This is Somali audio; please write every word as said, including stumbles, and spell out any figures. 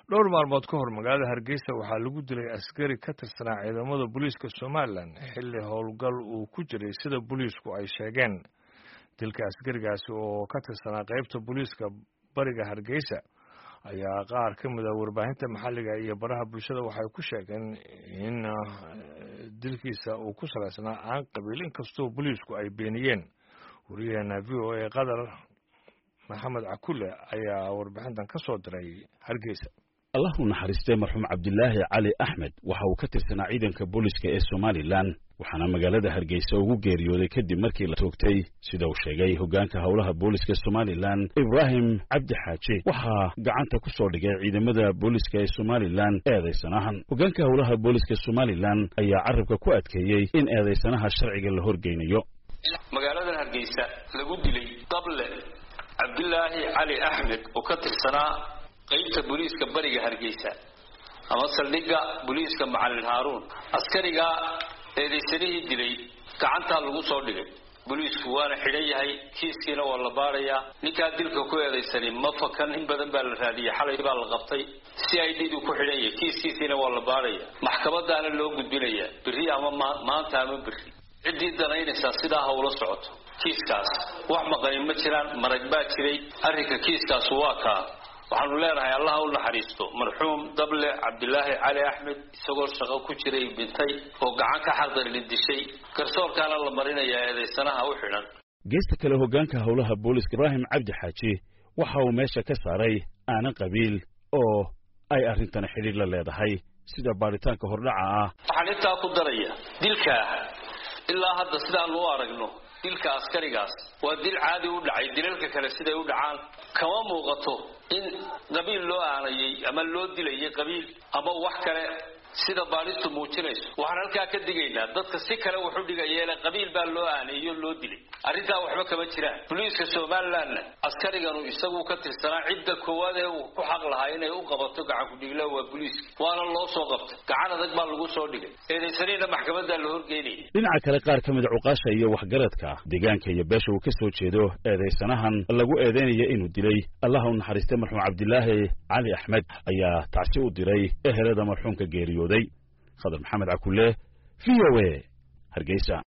dhowr maalmood ka hor magaalada Hargeysa waxaa lagu dilay askari ka tirsanaa ciidamada booliiska Soomaaliland xilli howlgal uu ku jiray sida booliisku ay sheegeen. dilka askarigaasi oo ka tirsanaa qaybta booliiska bariga Hargeysa ayaa qaar ka mid ah warbaahinta maxalliga iyo baraha bulshada waxay ku sheegeen in dilkiisa uu ku salaysnaa aan qabiil inkastoo booliisku ay beeniyeen. wariyaheena V O A Qadar Maxamed Cakulle ayaa warbixintan ka soo diray Hargeysa. الله نحرسته مرحوم عبد الله علي أحمد وحاو كترسنا عيدن كبوليسك إيه سوماليلان وحنا مقالة هرقيسة وقيريودي كدي مركي لتوقتي سيدو شيغي هقانك هولها بوليسك سوماليلان إبراهيم عبد حاجي وحا قعانتا كسوردي عيدن مدى بوليسك إيه سوماليلان إيدي سناهن وقانك هولها بوليسك سوماليلان أي عربك كواتكيي إن إيدي سناها الشرعي اللهورقينيو مقالة هرقيسة لقود لي قبل عبد الله علي أحمد وكترسنا qaybta booliiska bariga Hargeysa ama saldhigga booliiska Macallin Haaruun askariga eedeysanii dilay gacanta lagu soo dhigay booliisku waana xidhan yahay kiiskiina waa la baarayaa ninka dilka ku eedeysanay ma fakan in badan baa la raadiyay xalay baa la qabtay si ay diidu ku xidhan yahay kiiskiina waa la baarayaa maxkamadaana loo gudbinayaa biri ama maanta ama biri cidii danaynaysa sida hawlo socoto kiiskaas wax maqan ma jiraan marag baa jiray arrinka kiiskaas waa ka waxaanu leenahay Allah u naxariisto marxuum dable Cabdillaahi Cali Axmed isagoo shaqo ku jiray bintay oo gacan ka xaqdarin dishay garsoorkaana la marinayaa eedeysanaha u xidhan. geesta kale hogaanka howlaha booliiska Ibraahim Cabdi Xaaji waxa uu meesha ka saaray aanan qabiil oo ay arrintan xiriir la leedahay sida baaritaanka hordhaca ah. waxaan intaa ku daraya dilka ilaa hadda sidaan loo aragno dilka askarigaas waa dil caadi u dhacay dilalka kale sida u dhacaan kama muuqato in qabiil loo aanayay ama loo dilayay qabiil ama wax kale sida baaristu muujinayso. waxaan halkaa ka digaynaa dadka si kale wuxuu dhigayeen qabiil baa loo aanayay loo dilay arrinta waxba kama jiraan. booliiska Soomaaliland askariganu isagu ka tirsanaa cidda koowaad ee uu ku xaq lahaa inay u qabato gacan ku dhigla waa booliiska waana loo soo qabtay gacan adag baa lagu soo dhigay eedeysaniina maxkamadda la horgeeyay. dhinaca kale qaar ka mid ah cuqaasha iyo waxgaradka deegaanka iyo beesha uu ka soo jeedo eedeysanahan lagu eedeynaya inuu dilay Allah u naxariistay marxuum Cabdillaahi Cali Axmed ayaa tacsi u diray ehelada marxuumka geeriyooday. Qadar Maxamed Cakulle V O A Hargeysa.